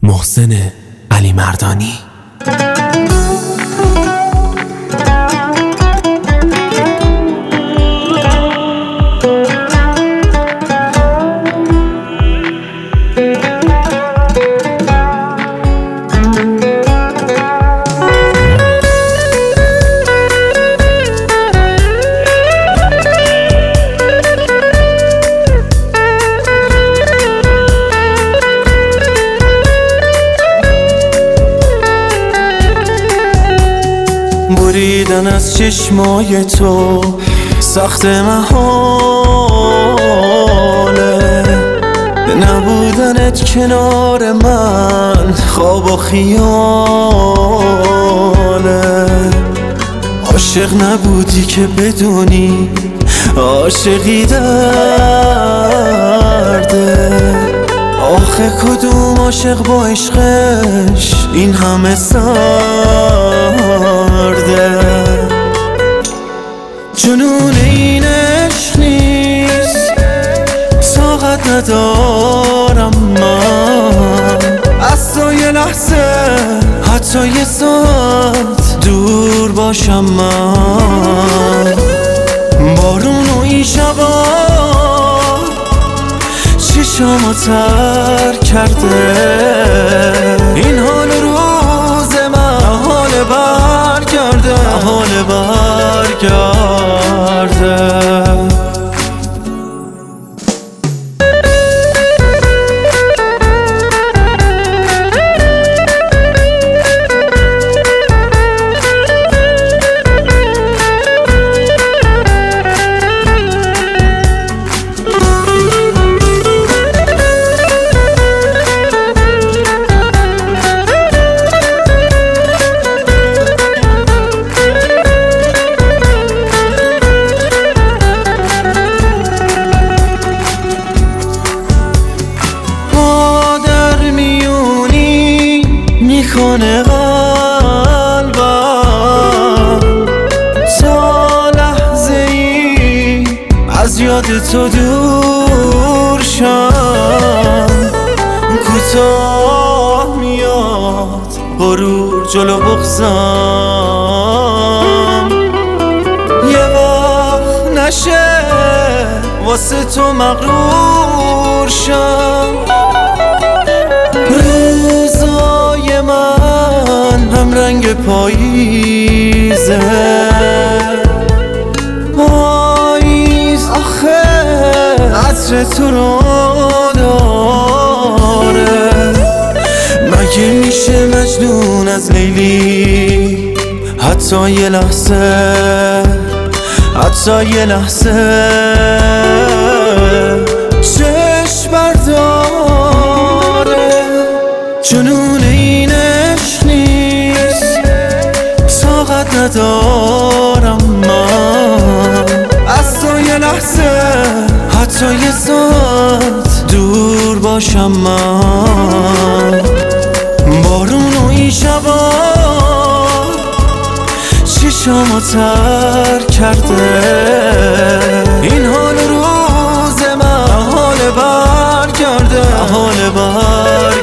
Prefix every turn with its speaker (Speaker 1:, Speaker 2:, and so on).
Speaker 1: محسن علیمردانی.
Speaker 2: بریدن از چشمای تو سخت محاله، نبودنت کنار من خواب و خیاله. عاشق نبودی که بدونی عاشقی درده، آخه کدوم عاشق با عشقش این همه سرده. جنون این عشق نیست، طاقت ندارم من از تو یه لحظه حتی یه ساعت دور باشم من. بارون و این شبا چشامو تر کرده، این حال روز من حال برگرده، حال برگرده. میکنه قلبم تا لحظه ای از یاد تو دور شم. کوتاه میاد غرور جلو بغضم، یه وقت نشه واسه تو مغرور شم. روزای من هم رنگ پاییزه، پاییز آخه عطر تو رو داره. مگه میشه مجنون از لیلی حتی یه لحظه، حتی یه لحظه چشم برداره. جنون این عشق نیست، طاقت ندارم من از تو یه لحظه حتی یه ساعت دور باشم من. بارون و این شبا چشامو تر کرده، این حال روز من حال برگرده، حال برگرده.